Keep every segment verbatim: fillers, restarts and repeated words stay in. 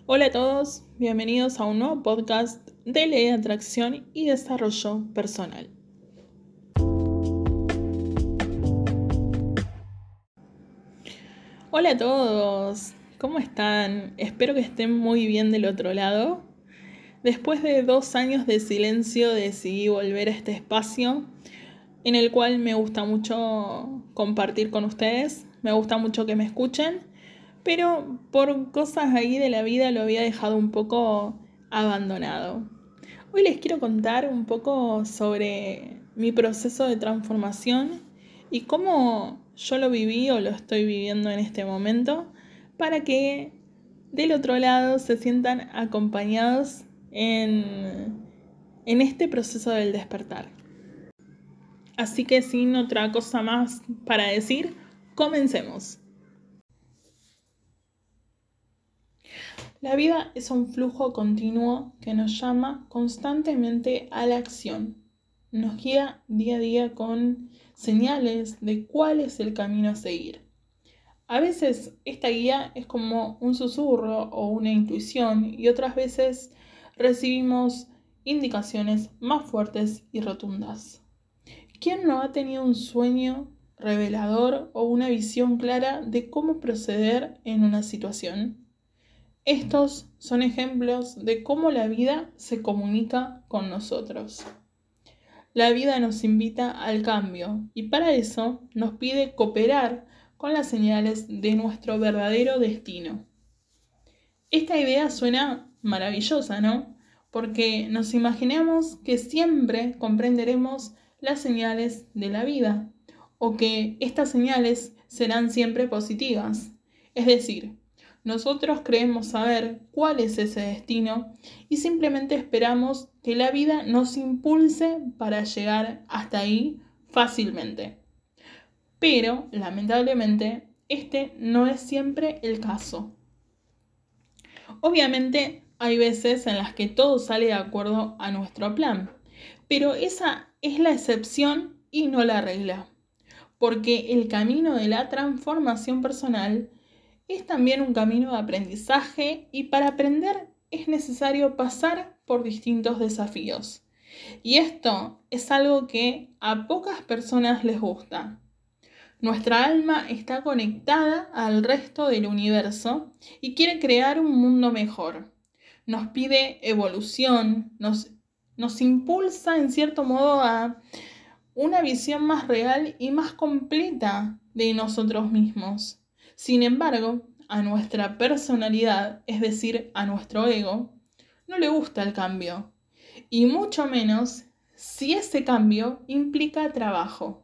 Hola a todos, bienvenidos a un nuevo podcast de Ley de Atracción y Desarrollo Personal. Hola a todos, ¿cómo están? Espero que estén muy bien del otro lado. Después de dos años de silencio decidí volver a este espacio en el cual me gusta mucho compartir con ustedes, me gusta mucho que me escuchen, pero por cosas ahí de la vida lo había dejado un poco abandonado. Hoy les quiero contar un poco sobre mi proceso de transformación y cómo yo lo viví o lo estoy viviendo en este momento para que del otro lado se sientan acompañados en, en este proceso del despertar. Así que sin otra cosa más para decir, comencemos. La vida es un flujo continuo que nos llama constantemente a la acción. Nos guía día a día con señales de cuál es el camino a seguir. A veces esta guía es como un susurro o una intuición y otras veces recibimos indicaciones más fuertes y rotundas. ¿Quién no ha tenido un sueño revelador o una visión clara de cómo proceder en una situación? Estos son ejemplos de cómo la vida se comunica con nosotros. La vida nos invita al cambio y para eso nos pide cooperar con las señales de nuestro verdadero destino. Esta idea suena maravillosa, ¿no? Porque nos imaginamos que siempre comprenderemos las señales de la vida o que estas señales serán siempre positivas. Es decir, nosotros creemos saber cuál es ese destino y simplemente esperamos que la vida nos impulse para llegar hasta ahí fácilmente. Pero, lamentablemente, este no es siempre el caso. Obviamente, hay veces en las que todo sale de acuerdo a nuestro plan, pero esa es la excepción y no la regla, porque el camino de la transformación personal es también un camino de aprendizaje y para aprender es necesario pasar por distintos desafíos. Y esto es algo que a pocas personas les gusta. Nuestra alma está conectada al resto del universo y quiere crear un mundo mejor. Nos pide evolución, nos, nos impulsa en cierto modo a una visión más real y más completa de nosotros mismos. Sin embargo, a nuestra personalidad, es decir, a nuestro ego, no le gusta el cambio, y mucho menos si ese cambio implica trabajo.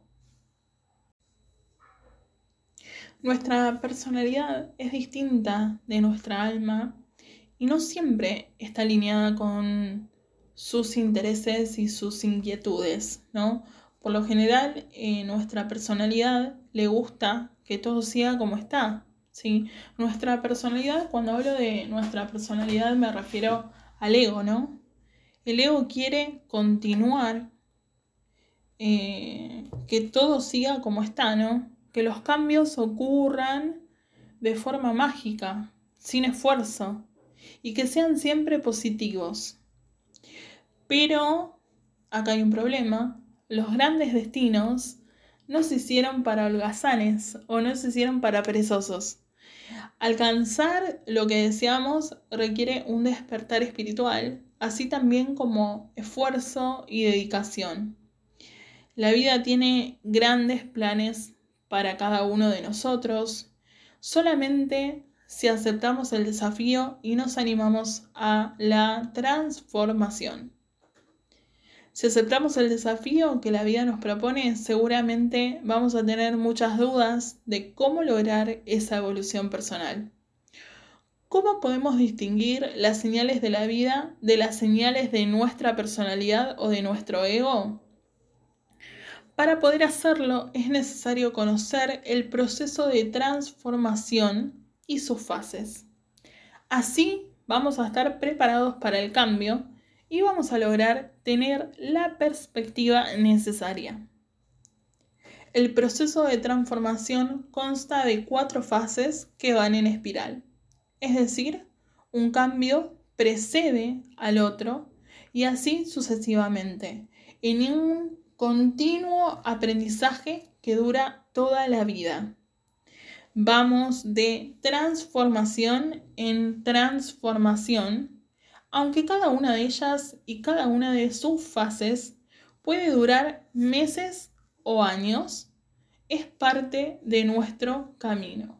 Nuestra personalidad es distinta de nuestra alma y no siempre está alineada con sus intereses y sus inquietudes, ¿no? Por lo general, eh, nuestra personalidad le gusta que todo siga como está, ¿sí? Nuestra personalidad, cuando hablo de nuestra personalidad me refiero al ego, ¿no? El ego quiere continuar, eh, que todo siga como está, ¿no? Que los cambios ocurran de forma mágica, sin esfuerzo, y que sean siempre positivos. Pero acá hay un problema. Los grandes destinos no se hicieron para holgazanes o no se hicieron para perezosos. Alcanzar lo que deseamos requiere un despertar espiritual, así también como esfuerzo y dedicación. La vida tiene grandes planes para cada uno de nosotros, solamente si aceptamos el desafío y nos animamos a la transformación. Si aceptamos el desafío que la vida nos propone, seguramente vamos a tener muchas dudas de cómo lograr esa evolución personal. ¿Cómo podemos distinguir las señales de la vida de las señales de nuestra personalidad o de nuestro ego? Para poder hacerlo es necesario conocer el proceso de transformación y sus fases. Así vamos a estar preparados para el cambio y vamos a lograr tener la perspectiva necesaria. El proceso de transformación consta de cuatro fases que van en espiral, es decir, un cambio precede al otro y así sucesivamente, en un continuo aprendizaje que dura toda la vida. Vamos de transformación en transformación, aunque cada una de ellas y cada una de sus fases puede durar meses o años, es parte de nuestro camino.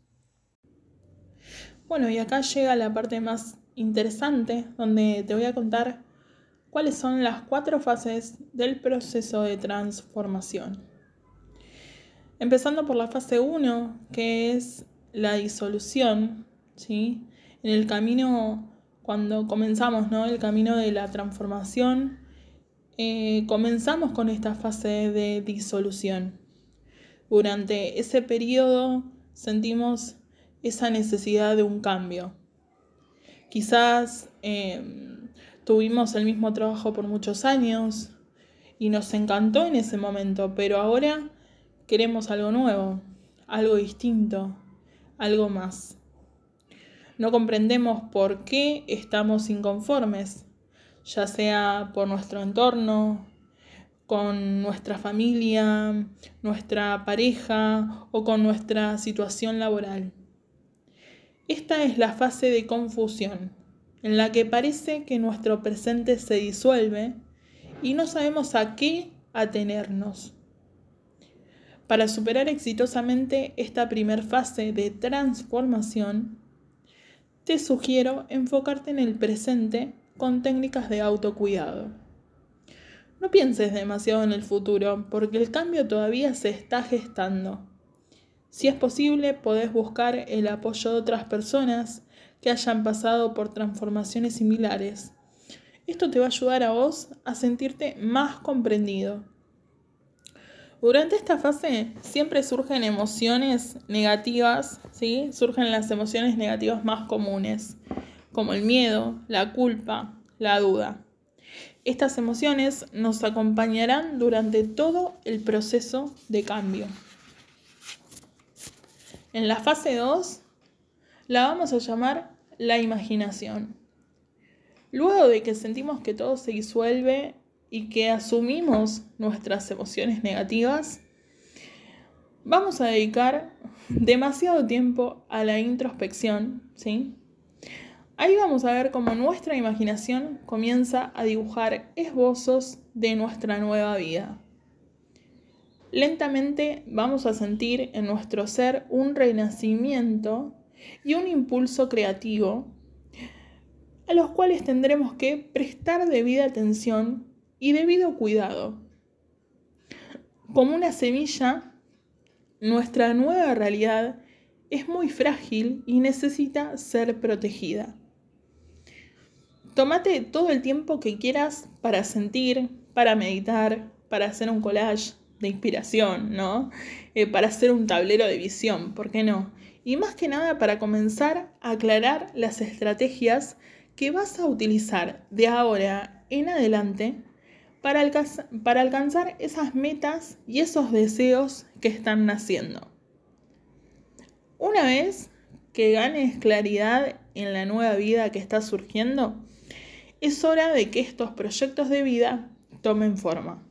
Bueno, y acá llega la parte más interesante, donde te voy a contar cuáles son las cuatro fases del proceso de transformación. Empezando por la fase uno, que es la disolución, ¿sí? En el camino, cuando comenzamos, ¿no? El camino de la transformación, eh, comenzamos con esta fase de disolución. Durante ese periodo sentimos esa necesidad de un cambio. Quizás eh, tuvimos el mismo trabajo por muchos años y nos encantó en ese momento, pero ahora queremos algo nuevo, algo distinto, algo más. No comprendemos por qué estamos inconformes, ya sea por nuestro entorno, con nuestra familia, nuestra pareja o con nuestra situación laboral. Esta es la fase de confusión, en la que parece que nuestro presente se disuelve y no sabemos a qué atenernos. Para superar exitosamente esta primera fase de transformación, te sugiero enfocarte en el presente con técnicas de autocuidado. No pienses demasiado en el futuro, porque el cambio todavía se está gestando. Si es posible, podés buscar el apoyo de otras personas que hayan pasado por transformaciones similares. Esto te va a ayudar a vos a sentirte más comprendido. Durante esta fase siempre surgen emociones negativas, ¿sí? Surgen las emociones negativas más comunes, como el miedo, la culpa, la duda. Estas emociones nos acompañarán durante todo el proceso de cambio. En la fase dos la vamos a llamar la imaginación. Luego de que sentimos que todo se disuelve y que asumimos nuestras emociones negativas, vamos a dedicar demasiado tiempo a la introspección, ¿sí? Ahí vamos a ver cómo nuestra imaginación comienza a dibujar esbozos de nuestra nueva vida. Lentamente vamos a sentir en nuestro ser un renacimiento y un impulso creativo, a los cuales tendremos que prestar debida atención y debido cuidado. Como una semilla, nuestra nueva realidad es muy frágil y necesita ser protegida. Tómate todo el tiempo que quieras para sentir, para meditar, para hacer un collage de inspiración, ¿no? Eh, para hacer un tablero de visión, ¿por qué no? Y más que nada para comenzar a aclarar las estrategias que vas a utilizar de ahora en adelante para, alca- para alcanzar esas metas y esos deseos que están naciendo. Una vez que ganes claridad en la nueva vida que está surgiendo, es hora de que estos proyectos de vida tomen forma.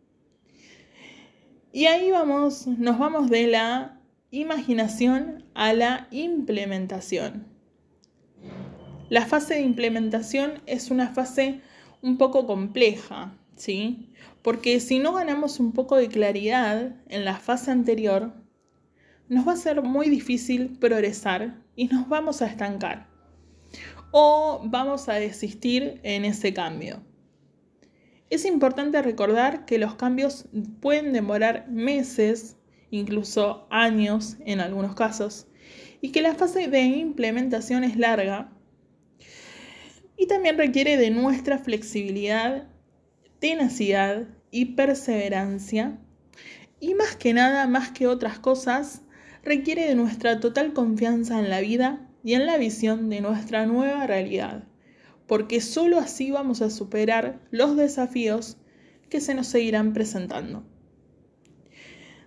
Y ahí vamos, nos vamos de la imaginación a la implementación. La fase de implementación es una fase un poco compleja, ¿sí? Porque si no ganamos un poco de claridad en la fase anterior, nos va a ser muy difícil progresar y nos vamos a estancar. O vamos a desistir en ese cambio. Es importante recordar que los cambios pueden demorar meses, incluso años en algunos casos, y que la fase de implementación es larga y también requiere de nuestra flexibilidad, tenacidad y perseverancia, y más que nada, más que otras cosas, requiere de nuestra total confianza en la vida y en la visión de nuestra nueva realidad, porque solo así vamos a superar los desafíos que se nos seguirán presentando.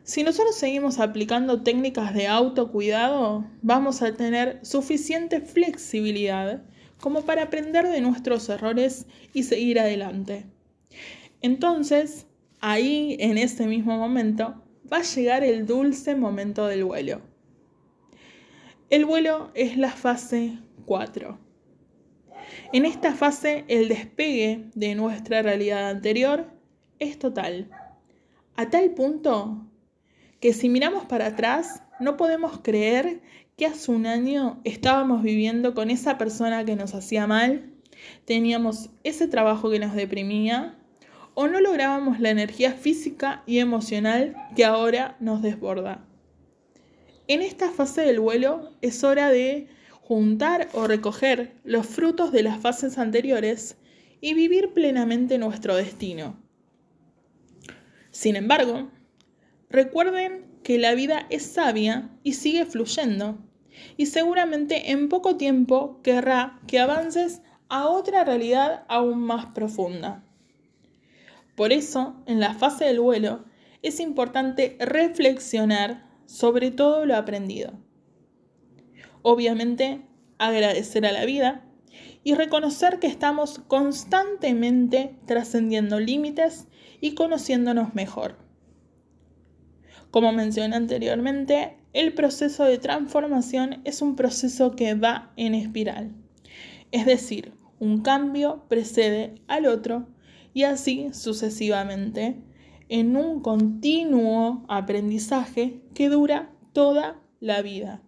Si nosotros seguimos aplicando técnicas de autocuidado, vamos a tener suficiente flexibilidad como para aprender de nuestros errores y seguir adelante. Entonces, ahí, en ese mismo momento, va a llegar el dulce momento del vuelo. El vuelo es la fase cuatro. En esta fase, el despegue de nuestra realidad anterior es total, a tal punto que si miramos para atrás, no podemos creer que hace un año estábamos viviendo con esa persona que nos hacía mal, teníamos ese trabajo que nos deprimía, o no lográbamos la energía física y emocional que ahora nos desborda. En esta fase del vuelo es hora de juntar o recoger los frutos de las fases anteriores y vivir plenamente nuestro destino. Sin embargo, recuerden que la vida es sabia y sigue fluyendo, y seguramente en poco tiempo querrá que avances a otra realidad aún más profunda. Por eso, en la fase del vuelo, es importante reflexionar sobre todo lo aprendido. Obviamente, agradecer a la vida y reconocer que estamos constantemente trascendiendo límites y conociéndonos mejor. Como mencioné anteriormente, el proceso de transformación es un proceso que va en espiral. Es decir, un cambio precede al otro y así sucesivamente, en un continuo aprendizaje que dura toda la vida.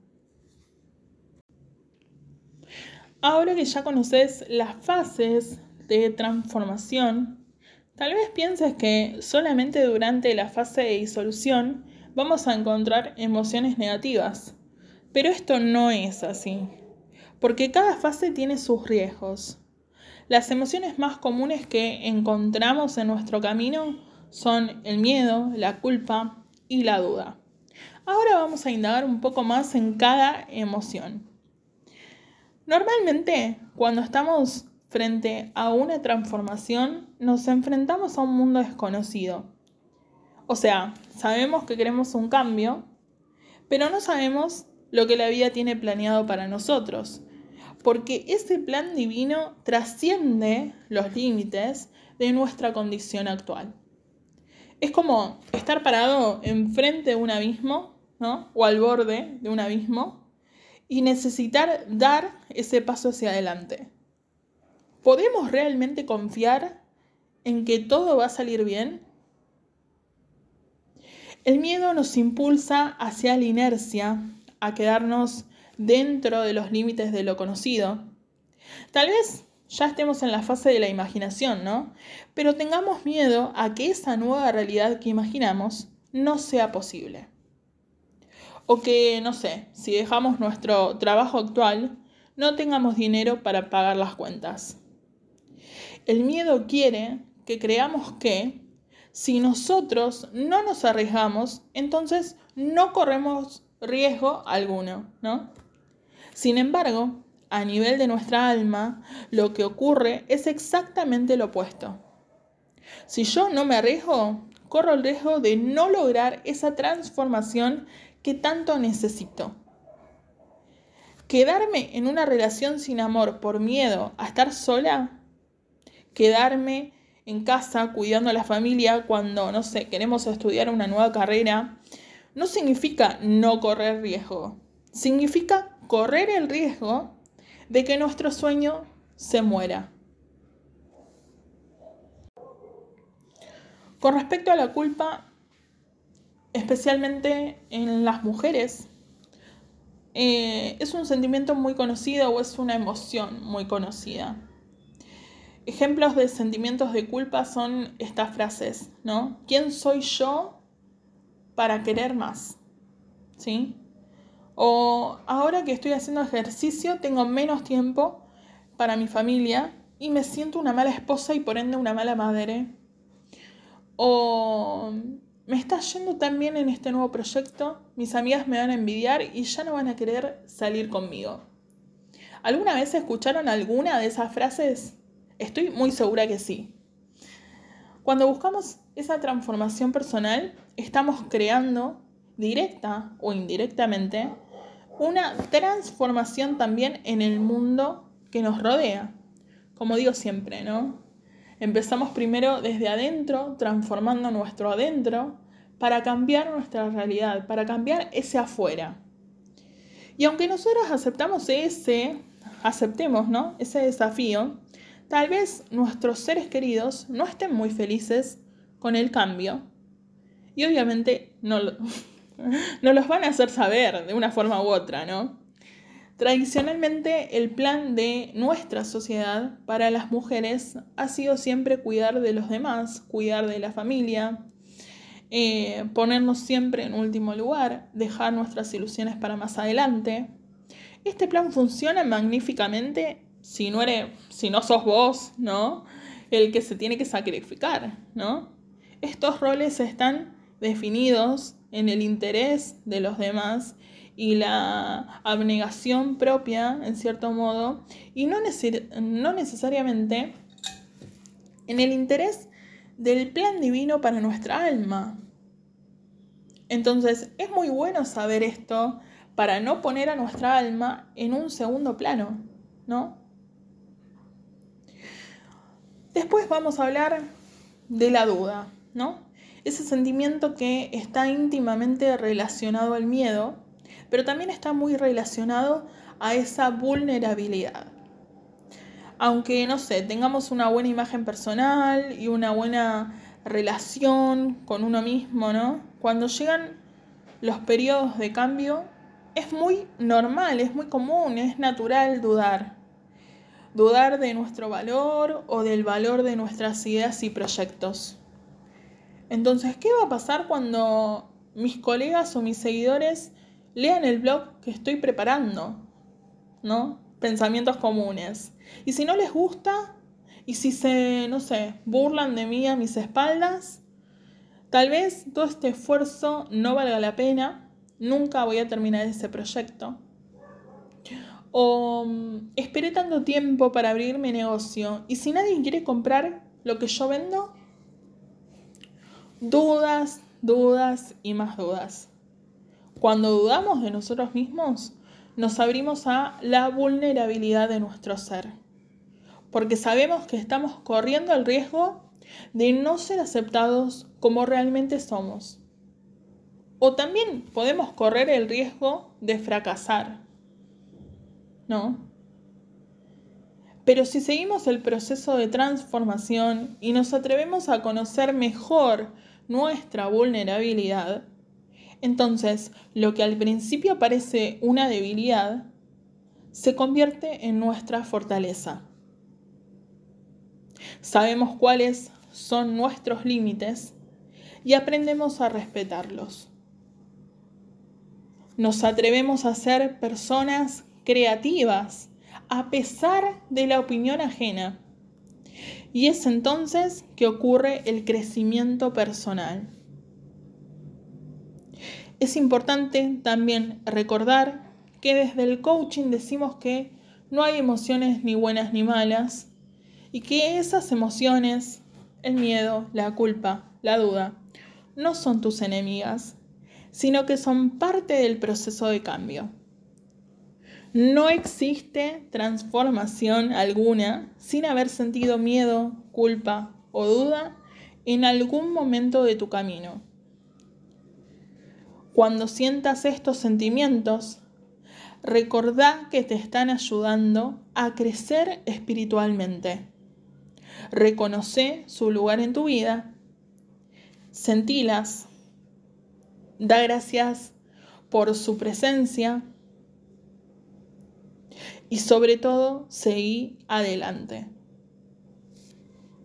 Ahora que ya conoces las fases de transformación, tal vez pienses que solamente durante la fase de disolución vamos a encontrar emociones negativas, pero esto no es así, porque cada fase tiene sus riesgos. Las emociones más comunes que encontramos en nuestro camino son el miedo, la culpa y la duda. Ahora vamos a indagar un poco más en cada emoción. Normalmente, cuando estamos frente a una transformación, nos enfrentamos a un mundo desconocido. O sea, sabemos que queremos un cambio, pero no sabemos lo que la vida tiene planeado para nosotros, porque ese plan divino trasciende los límites de nuestra condición actual. Es como estar parado enfrente de un abismo, ¿no? O al borde de un abismo y necesitar dar ese paso hacia adelante. ¿Podemos realmente confiar en que todo va a salir bien? El miedo nos impulsa hacia la inercia, a quedarnos dentro de los límites de lo conocido. Tal vez ya estemos en la fase de la imaginación, ¿no? Pero tengamos miedo a que esa nueva realidad que imaginamos no sea posible. O que, no sé, si dejamos nuestro trabajo actual, no tengamos dinero para pagar las cuentas. El miedo quiere que creamos que si nosotros no nos arriesgamos, entonces no corremos riesgo alguno, ¿no? Sin embargo, a nivel de nuestra alma, lo que ocurre es exactamente lo opuesto. Si yo no me arriesgo, corro el riesgo de no lograr esa transformación que tanto necesito. Quedarme en una relación sin amor por miedo a estar sola, quedarme en casa cuidando a la familia cuando, no sé, queremos estudiar una nueva carrera, no significa no correr riesgo. Significa correr el riesgo de que nuestro sueño se muera. Con respecto a la culpa, especialmente en las mujeres, eh, es un sentimiento muy conocido o es una emoción muy conocida. Ejemplos de sentimientos de culpa son estas frases, ¿no? ¿Quién soy yo para querer más? ¿Sí? O ahora que estoy haciendo ejercicio tengo menos tiempo para mi familia y me siento una mala esposa y por ende una mala madre. O me está yendo tan bien en este nuevo proyecto, mis amigas me van a envidiar y ya no van a querer salir conmigo. ¿Alguna vez escucharon alguna de esas frases? Estoy muy segura que sí. Cuando buscamos esa transformación personal, estamos creando, directa o indirectamente, una transformación también en el mundo que nos rodea. Como digo siempre, ¿no? Empezamos primero desde adentro, transformando nuestro adentro, para cambiar nuestra realidad, para cambiar ese afuera. Y aunque nosotros aceptamos ese, aceptemos, ¿no? ese desafío, tal vez nuestros seres queridos no estén muy felices con el cambio. Y obviamente no, lo, no los van a hacer saber de una forma u otra, ¿no? Tradicionalmente, el plan de nuestra sociedad para las mujeres ha sido siempre cuidar de los demás, cuidar de la familia, eh, ponernos siempre en último lugar, dejar nuestras ilusiones para más adelante. Este plan funciona magníficamente si no eres, si no sos vos, ¿no? El que se tiene que sacrificar, ¿no? Estos roles están definidos en el interés de los demás y la abnegación propia, en cierto modo, y no, neces- no necesariamente en el interés del plan divino para nuestra alma. Entonces, es muy bueno saber esto para no poner a nuestra alma en un segundo plano, ¿no? Después vamos a hablar de la duda, ¿no? Ese sentimiento que está íntimamente relacionado al miedo, pero también está muy relacionado a esa vulnerabilidad. Aunque, no sé, tengamos una buena imagen personal y una buena relación con uno mismo, ¿no? Cuando llegan los periodos de cambio, es muy normal, es muy común, es natural dudar. Dudar de nuestro valor o del valor de nuestras ideas y proyectos. Entonces, ¿qué va a pasar cuando mis colegas o mis seguidores lean el blog que estoy preparando? ¿No? Pensamientos comunes. Y si no les gusta, y si se, no sé, burlan de mí a mis espaldas, tal vez todo este esfuerzo no valga la pena, nunca voy a terminar ese proyecto. O um, esperé tanto tiempo para abrir mi negocio, y si nadie quiere comprar lo que yo vendo, dudas, dudas y más dudas. Cuando dudamos de nosotros mismos, nos abrimos a la vulnerabilidad de nuestro ser, porque sabemos que estamos corriendo el riesgo de no ser aceptados como realmente somos. O también podemos correr el riesgo de fracasar, ¿no? Pero si seguimos el proceso de transformación y nos atrevemos a conocer mejor nuestra vulnerabilidad, entonces lo que al principio parece una debilidad se convierte en nuestra fortaleza. Sabemos cuáles son nuestros límites y aprendemos a respetarlos. Nos atrevemos a ser personas creativas a pesar de la opinión ajena. Y es entonces que ocurre el crecimiento personal. Es importante también recordar que desde el coaching decimos que no hay emociones ni buenas ni malas y que esas emociones, el miedo, la culpa, la duda, no son tus enemigas, sino que son parte del proceso de cambio. No existe transformación alguna sin haber sentido miedo, culpa o duda en algún momento de tu camino. Cuando sientas estos sentimientos, recordá que te están ayudando a crecer espiritualmente. Reconoce su lugar en tu vida, sentilas, da gracias por su presencia y sobre todo, seguí adelante.